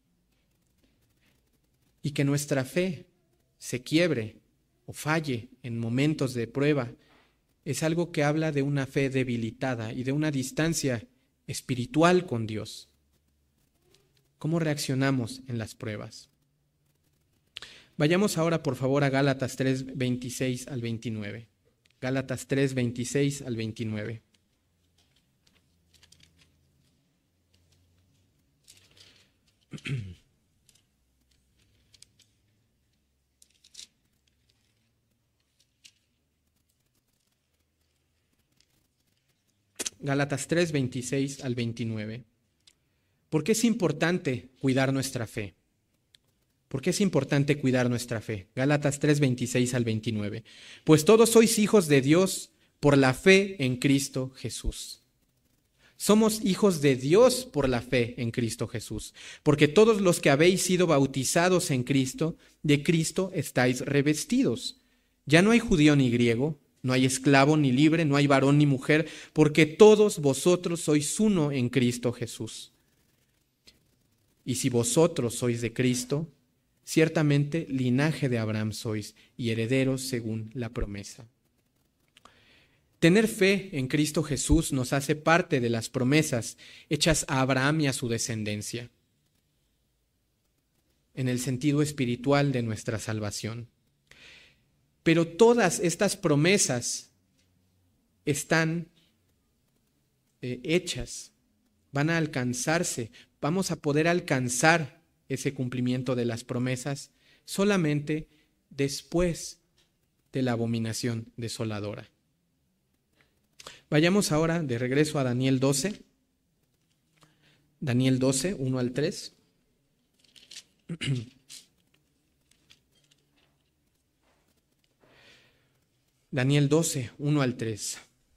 Y que nuestra fe se quiebre o falle en momentos de prueba, es algo que habla de una fe debilitada y de una distancia espiritual con Dios. ¿Cómo reaccionamos en las pruebas? Vayamos ahora, por favor, a Gálatas tres, veintiséis al veintinueve. Gálatas tres, veintiséis al veintinueve. Gálatas tres, veintiséis al veintinueve. ¿Por qué es importante cuidar nuestra fe? ¿Por qué es importante cuidar nuestra fe? Gálatas tres, veintiséis al veintinueve. Pues todos sois hijos de Dios por la fe en Cristo Jesús. Somos hijos de Dios por la fe en Cristo Jesús, porque todos los que habéis sido bautizados en Cristo, de Cristo estáis revestidos. Ya no hay judío ni griego, no hay esclavo ni libre, no hay varón ni mujer, porque todos vosotros sois uno en Cristo Jesús. Y si vosotros sois de Cristo, ciertamente linaje de Abraham sois y herederos según la promesa. Tener fe en Cristo Jesús nos hace parte de las promesas hechas a Abraham y a su descendencia, en el sentido espiritual de nuestra salvación. Pero todas estas promesas están eh, hechas, van a alcanzarse, vamos a poder alcanzar ese cumplimiento de las promesas solamente después de la abominación desoladora. Vayamos ahora de regreso a Daniel doce. Daniel doce, uno al tres. Daniel doce, uno al tres.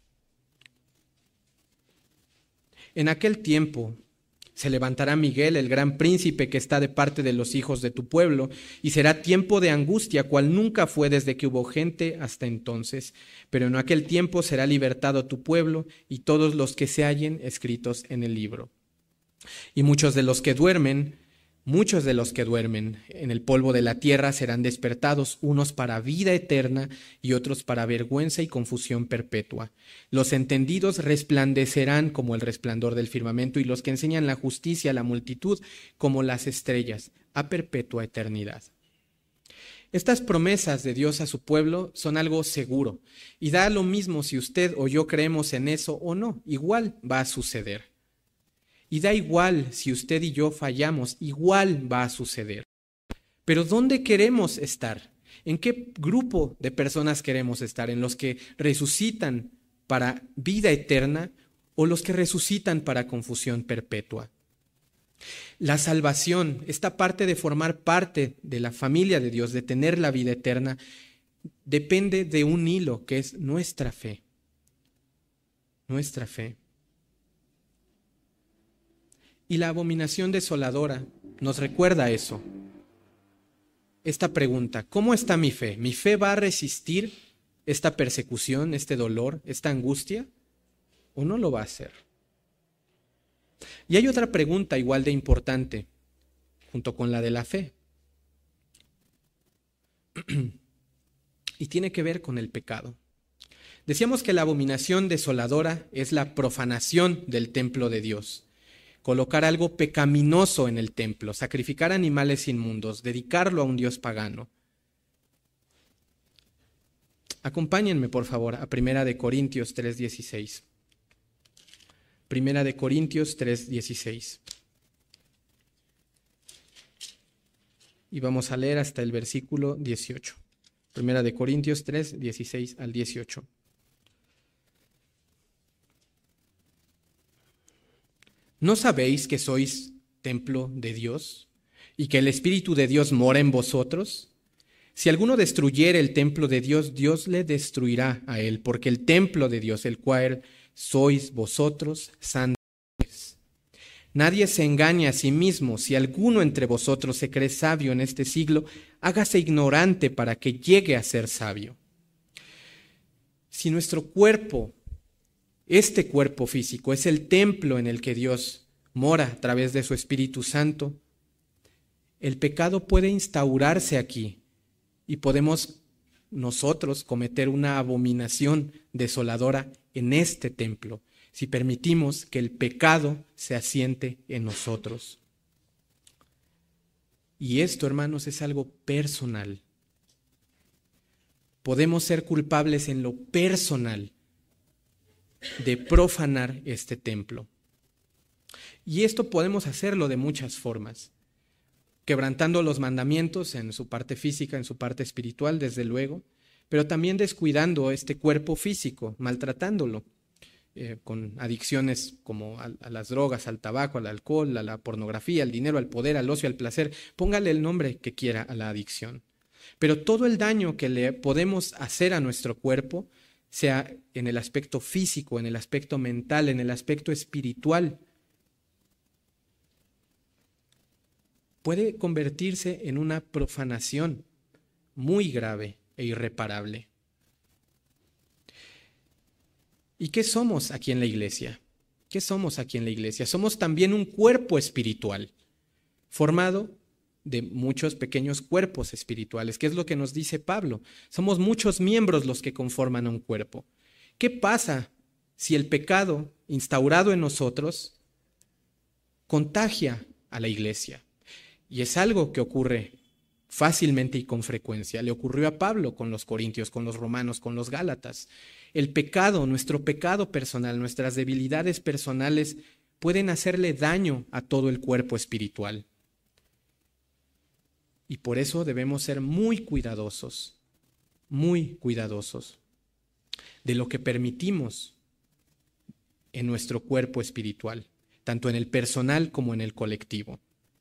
En aquel tiempo se levantará Miguel, el gran príncipe que está de parte de los hijos de tu pueblo, y será tiempo de angustia, cual nunca fue desde que hubo gente hasta entonces. Pero en aquel tiempo será libertado tu pueblo y todos los que se hallen escritos en el libro. Y muchos de los que duermen, muchos de los que duermen en el polvo de la tierra serán despertados, unos para vida eterna y otros para vergüenza y confusión perpetua. Los entendidos resplandecerán como el resplandor del firmamento, y los que enseñan la justicia a la multitud como las estrellas, a perpetua eternidad. Estas promesas de Dios a su pueblo son algo seguro, y da lo mismo si usted o yo creemos en eso o no, igual va a suceder. Y da igual si usted y yo fallamos, igual va a suceder. Pero ¿dónde queremos estar? ¿En qué grupo de personas queremos estar? ¿En los que resucitan para vida eterna o los que resucitan para confusión perpetua? La salvación, esta parte de formar parte de la familia de Dios, de tener la vida eterna, depende de un hilo que es nuestra fe. Nuestra fe. Y la abominación desoladora nos recuerda eso. Esta pregunta, ¿cómo está mi fe? ¿Mi fe va a resistir esta persecución, este dolor, esta angustia? ¿O no lo va a hacer? Y hay otra pregunta igual de importante, junto con la de la fe. Y tiene que ver con el pecado. Decíamos que la abominación desoladora es la profanación del templo de Dios. Colocar algo pecaminoso en el templo, sacrificar animales inmundos, dedicarlo a un dios pagano. Acompáñenme, por favor, a Primera de Corintios tres dieciséis. Primera de Corintios tres dieciséis. Y vamos a leer hasta el versículo dieciocho. Primera de Corintios tres dieciséis al dieciocho. ¿No sabéis que sois templo de Dios y que el Espíritu de Dios mora en vosotros? Si alguno destruyere el templo de Dios, Dios le destruirá a él, porque el templo de Dios, el cual sois vosotros, santo es. Nadie se engaña a sí mismo. Si alguno entre vosotros se cree sabio en este siglo, hágase ignorante para que llegue a ser sabio. Si nuestro cuerpo, este cuerpo físico, es el templo en el que Dios mora a través de su Espíritu Santo, el pecado puede instaurarse aquí y podemos nosotros cometer una abominación desoladora en este templo si permitimos que el pecado se asiente en nosotros. Y esto, hermanos, es algo personal. Podemos ser culpables en lo personal de profanar este templo. Y esto podemos hacerlo de muchas formas. Quebrantando los mandamientos en su parte física, en su parte espiritual, desde luego, pero también descuidando este cuerpo físico, maltratándolo, eh, con adicciones como a, a las drogas, al tabaco, al alcohol, a la pornografía, al dinero, al poder, al ocio, al placer. Póngale el nombre que quiera a la adicción. Pero todo el daño que le podemos hacer a nuestro cuerpo sea en el aspecto físico, en el aspecto mental, en el aspecto espiritual, puede convertirse en una profanación muy grave e irreparable. ¿Y qué somos aquí en la iglesia? ¿Qué somos aquí en la iglesia? Somos también un cuerpo espiritual, formado de muchos pequeños cuerpos espirituales, que es lo que nos dice Pablo. Somos muchos miembros los que conforman un cuerpo. ¿Qué pasa si el pecado instaurado en nosotros contagia a la iglesia? Y es algo que ocurre fácilmente y con frecuencia. Le ocurrió a Pablo con los corintios, con los romanos, con los gálatas. El pecado, nuestro pecado personal, nuestras debilidades personales pueden hacerle daño a todo el cuerpo espiritual. Y por eso debemos ser muy cuidadosos, muy cuidadosos de lo que permitimos en nuestro cuerpo espiritual, tanto en el personal como en el colectivo.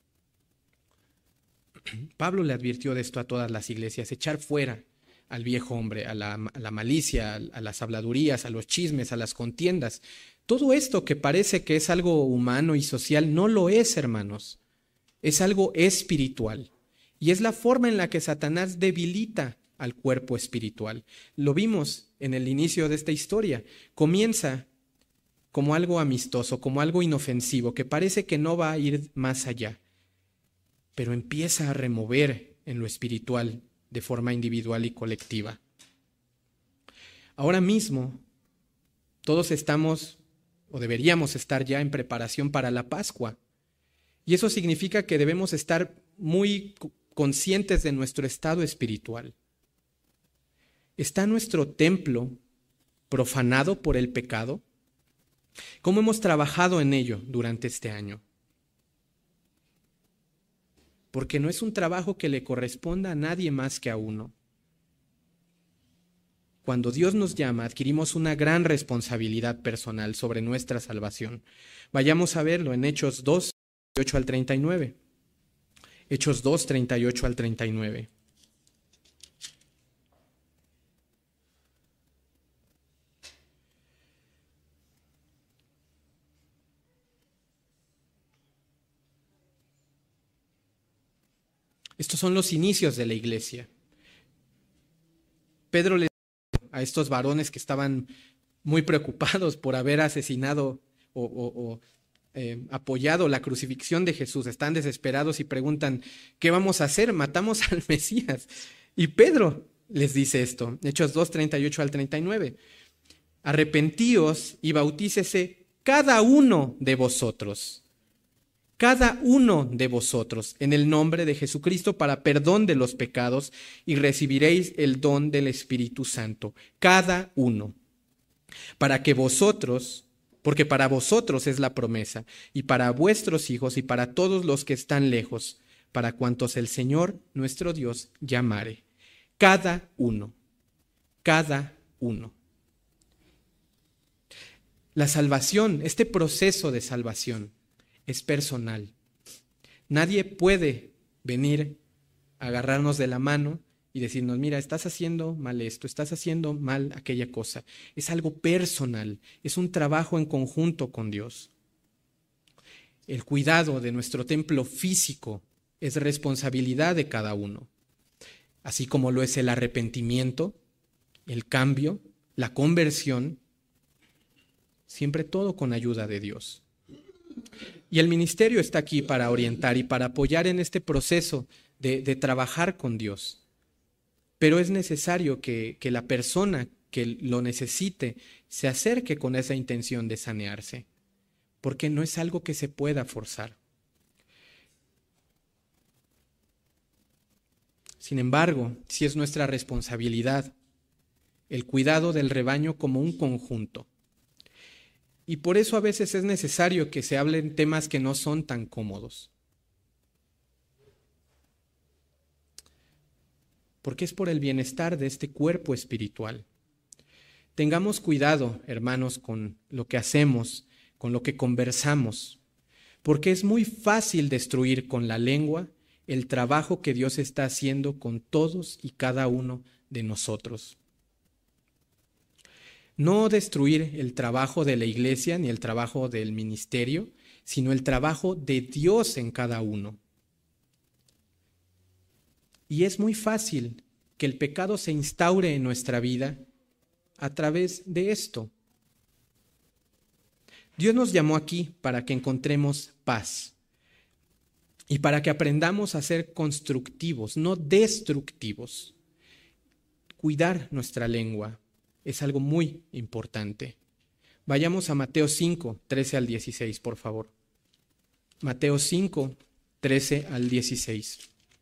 Pablo le advirtió de esto a todas las iglesias: echar fuera al viejo hombre, a la, a la malicia, a las habladurías, a los chismes, a las contiendas. Todo esto que parece que es algo humano y social, no lo es, hermanos. Es algo espiritual. Y es la forma en la que Satanás debilita al cuerpo espiritual. Lo vimos en el inicio de esta historia. Comienza como algo amistoso, como algo inofensivo, que parece que no va a ir más allá, pero empieza a remover en lo espiritual de forma individual y colectiva. Ahora mismo, todos estamos, o deberíamos estar ya en preparación para la Pascua. Y eso significa que debemos estar muy conscientes de nuestro estado espiritual. ¿Está nuestro templo profanado por el pecado? ¿Cómo hemos trabajado en ello durante este año? Porque no es un trabajo que le corresponda a nadie más que a uno. Cuando Dios nos llama, adquirimos una gran responsabilidad personal sobre nuestra salvación. Vayamos a verlo en Hechos dos, treinta y ocho al treinta y nueve. Hechos dos, treinta y ocho al treinta y nueve. Estos son los inicios de la iglesia. Pedro le dijo a estos varones que estaban muy preocupados por haber asesinado o, o, o eh, apoyado la crucifixión de Jesús. Están desesperados y preguntan: ¿qué vamos a hacer? Matamos al Mesías. Y Pedro les dice esto, Hechos dos, treinta y ocho al treinta y nueve. Arrepentíos y bautícese cada uno de vosotros. Cada uno de vosotros en el nombre de Jesucristo para perdón de los pecados y recibiréis el don del Espíritu Santo. Cada uno. Para que vosotros, porque para vosotros es la promesa, y para vuestros hijos y para todos los que están lejos, para cuantos el Señor nuestro Dios llamare. Cada uno. Cada uno. La salvación, este proceso de salvación, es personal. Nadie puede venir a agarrarnos de la mano y decirnos: mira, estás haciendo mal esto, estás haciendo mal aquella cosa. Es algo personal, es un trabajo en conjunto con Dios. El cuidado de nuestro templo físico es responsabilidad de cada uno, así como lo es el arrepentimiento, el cambio, la conversión, siempre todo con ayuda de Dios. Y el ministerio está aquí para orientar y para apoyar en este proceso de, de trabajar con Dios. Pero es necesario que, que la persona que lo necesite se acerque con esa intención de sanearse, porque no es algo que se pueda forzar. Sin embargo, sí es nuestra responsabilidad el cuidado del rebaño como un conjunto. Y por eso a veces es necesario que se hablen temas que no son tan cómodos. Porque es por el bienestar de este cuerpo espiritual. Tengamos cuidado, hermanos, con lo que hacemos, con lo que conversamos, porque es muy fácil destruir con la lengua el trabajo que Dios está haciendo con todos y cada uno de nosotros. No destruir el trabajo de la iglesia ni el trabajo del ministerio, sino el trabajo de Dios en cada uno. Y es muy fácil que el pecado se instaure en nuestra vida a través de esto. Dios nos llamó aquí para que encontremos paz y para que aprendamos a ser constructivos, no destructivos. Cuidar nuestra lengua es algo muy importante. Vayamos a Mateo cinco, trece al dieciséis, por favor. Mateo cinco, trece al dieciséis.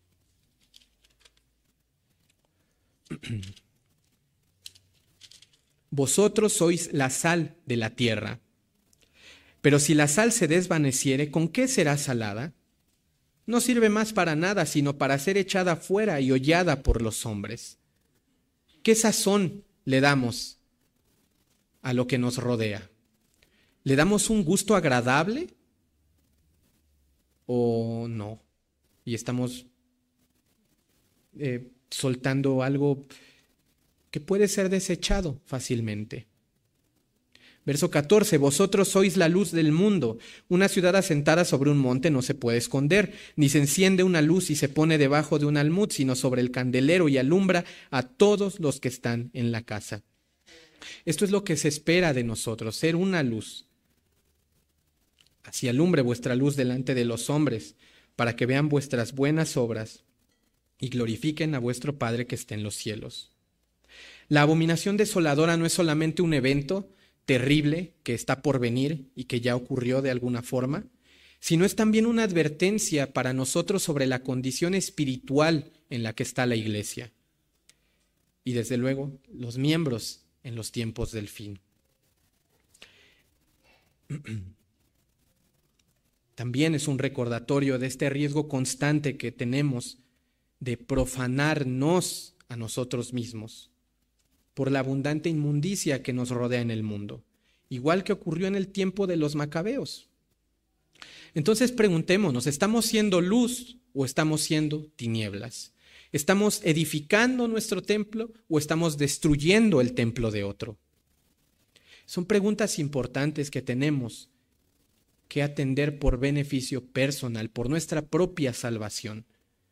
Vosotros sois la sal de la tierra. Pero si la sal se desvaneciere, ¿con qué será salada? No sirve más para nada, sino para ser echada fuera y hollada por los hombres. ¿Qué sazón le damos a lo que nos rodea? ¿Le damos un gusto agradable o no? Y estamos eh, soltando algo que puede ser desechado fácilmente. Verso catorce, vosotros sois la luz del mundo. Una ciudad asentada sobre un monte no se puede esconder, ni se enciende una luz y se pone debajo de un almud, sino sobre el candelero y alumbra a todos los que están en la casa. Esto es lo que se espera de nosotros, ser una luz. Así alumbre vuestra luz delante de los hombres, para que vean vuestras buenas obras y glorifiquen a vuestro Padre que está en los cielos. La abominación desoladora no es solamente un evento terrible que está por venir y que ya ocurrió de alguna forma, sino es también una advertencia para nosotros sobre la condición espiritual en la que está la iglesia y desde luego los miembros en los tiempos del fin. También es un recordatorio de este riesgo constante que tenemos de profanarnos a nosotros mismos por la abundante inmundicia que nos rodea en el mundo, igual que ocurrió en el tiempo de los macabeos. Entonces preguntémonos, ¿estamos siendo luz o estamos siendo tinieblas? ¿Estamos edificando nuestro templo o estamos destruyendo el templo de otro? Son preguntas importantes que tenemos que atender por beneficio personal, por nuestra propia salvación.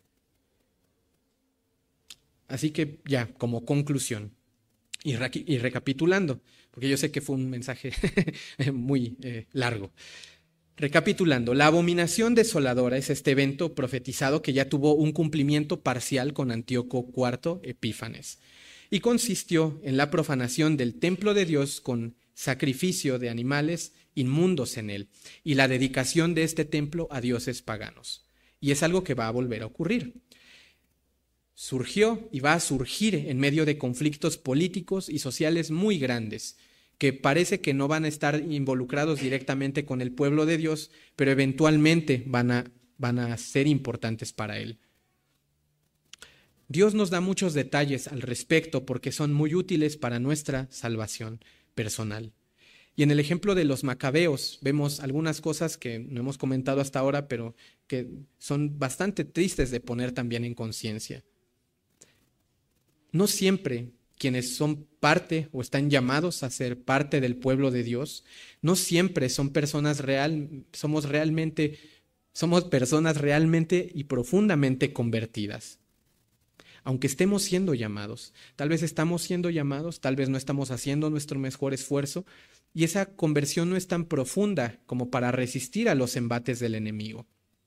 Así que ya, como conclusión, y, re y recapitulando, porque yo sé que fue un mensaje muy eh, largo. Recapitulando, la abominación desoladora es este evento profetizado que ya tuvo un cumplimiento parcial con Antíoco cuarto Epífanes y consistió en la profanación del templo de Dios con sacrificio de animales inmundos en él y la dedicación de este templo a dioses paganos. Y es algo que va a volver a ocurrir. Surgió y va a surgir en medio de conflictos políticos y sociales muy grandes, que parece que no van a estar involucrados directamente con el pueblo de Dios, pero eventualmente van a, van a ser importantes para él. Dios nos da muchos detalles al respecto porque son muy útiles para nuestra salvación personal. Y en el ejemplo de los macabeos vemos algunas cosas que no hemos comentado hasta ahora, pero que son bastante tristes de poner también en conciencia. No siempre quienes son parte o están llamados a ser parte del pueblo de Dios, no siempre son personas real, somos realmente, somos personas realmente y profundamente convertidas. Aunque estemos siendo llamados, tal vez estamos siendo llamados, tal vez no estamos haciendo nuestro mejor esfuerzo, y esa conversión no es tan profunda como para resistir a los embates del enemigo.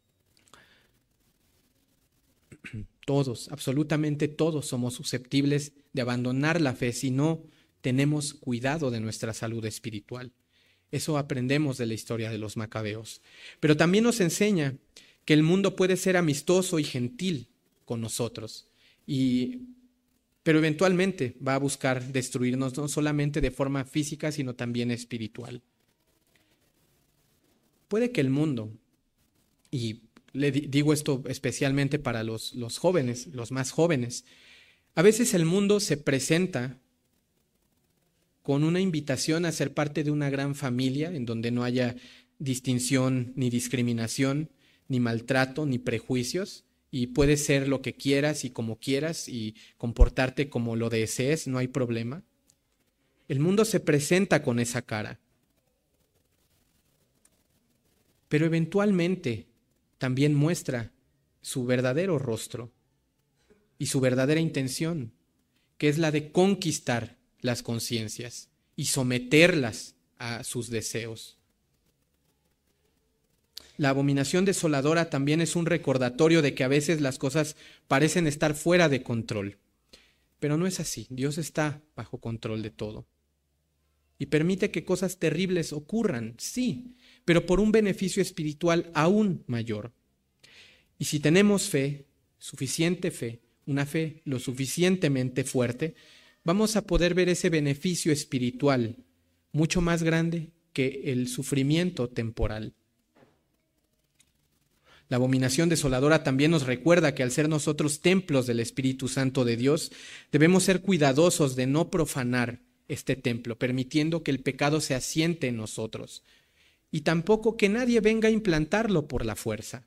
Todos, absolutamente todos somos susceptibles de abandonar la fe si no tenemos cuidado de nuestra salud espiritual. Eso aprendemos de la historia de los macabeos. Pero también nos enseña que el mundo puede ser amistoso y gentil con nosotros, y, pero eventualmente va a buscar destruirnos no solamente de forma física, sino también espiritual. Puede que el mundo, y le digo esto especialmente para los, los jóvenes, los más jóvenes. A veces el mundo se presenta con una invitación a ser parte de una gran familia en donde no haya distinción ni discriminación, ni maltrato, ni prejuicios, y puedes ser lo que quieras y como quieras y comportarte como lo desees, no hay problema. El mundo se presenta con esa cara. Pero eventualmente también muestra su verdadero rostro y su verdadera intención, que es la de conquistar las conciencias y someterlas a sus deseos. La abominación desoladora también es un recordatorio de que a veces las cosas parecen estar fuera de control. Pero no es así. Dios está bajo control de todo. Y permite que cosas terribles ocurran, sí, pero por un beneficio espiritual aún mayor. Y si tenemos fe, suficiente fe, una fe lo suficientemente fuerte, vamos a poder ver ese beneficio espiritual mucho más grande que el sufrimiento temporal. La abominación desoladora también nos recuerda que al ser nosotros templos del Espíritu Santo de Dios, debemos ser cuidadosos de no profanar este templo, permitiendo que el pecado se asiente en nosotros, y tampoco que nadie venga a implantarlo por la fuerza.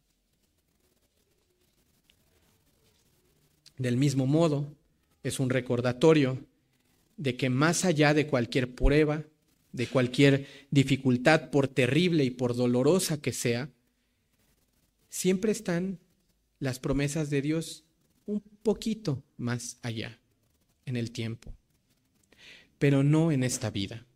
Del mismo modo, es un recordatorio de que más allá de cualquier prueba, de cualquier dificultad, por terrible y por dolorosa que sea, siempre están las promesas de Dios un poquito más allá en el tiempo, pero no en esta vida.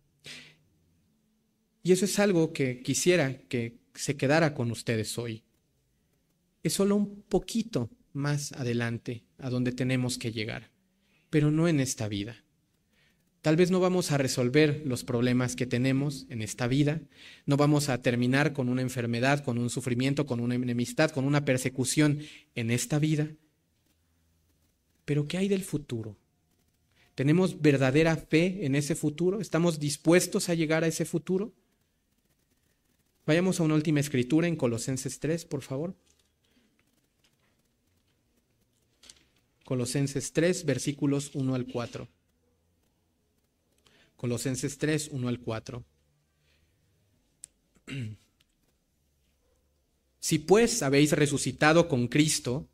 Y eso es algo que quisiera que se quedara con ustedes hoy. Es solo un poquito más adelante a donde tenemos que llegar, pero no en esta vida. Tal vez no vamos a resolver los problemas que tenemos en esta vida, no vamos a terminar con una enfermedad, con un sufrimiento, con una enemistad, con una persecución en esta vida. Pero ¿qué hay del futuro? ¿Tenemos verdadera fe en ese futuro? ¿Estamos dispuestos a llegar a ese futuro? Vayamos a una última escritura en Colosenses tres, por favor. Colosenses tres, versículos uno al cuatro. Colosenses tres, uno al cuatro. Si pues habéis resucitado con Cristo,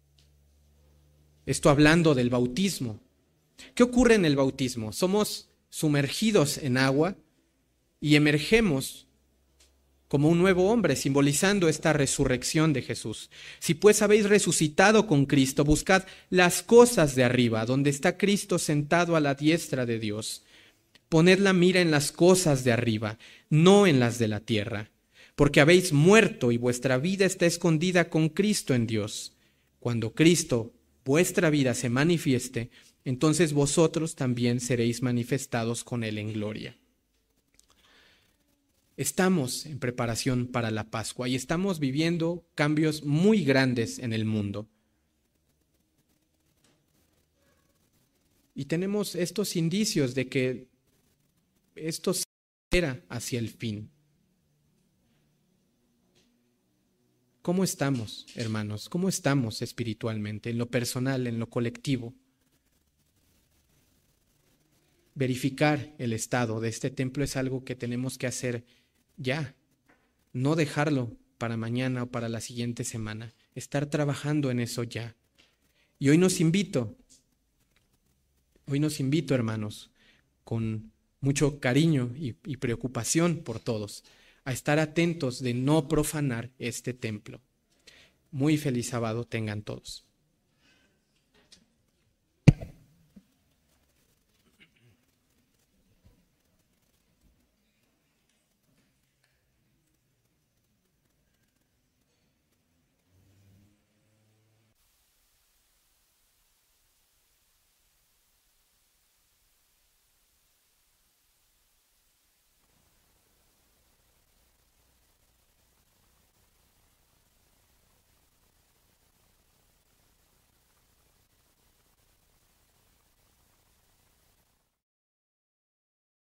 esto hablando del bautismo. ¿Qué ocurre en el bautismo? Somos sumergidos en agua y emergemos como un nuevo hombre, simbolizando esta resurrección de Jesús. Si pues habéis resucitado con Cristo, buscad las cosas de arriba, donde está Cristo sentado a la diestra de Dios. Poned la mira en las cosas de arriba, no en las de la tierra, porque habéis muerto y vuestra vida está escondida con Cristo en Dios. Cuando Cristo, vuestra vida, se manifieste, entonces vosotros también seréis manifestados con Él en gloria. Estamos en preparación para la Pascua y estamos viviendo cambios muy grandes en el mundo. Y tenemos estos indicios de que esto se era hacia el fin. ¿Cómo estamos, hermanos? ¿Cómo estamos espiritualmente, en lo personal, en lo colectivo? Verificar el estado de este templo es algo que tenemos que hacer ya, no dejarlo para mañana o para la siguiente semana, estar trabajando en eso ya. Y hoy nos invito, hoy nos invito, hermanos, con mucho cariño y, y preocupación por todos, a estar atentos de no profanar este templo. Muy feliz sábado tengan todos.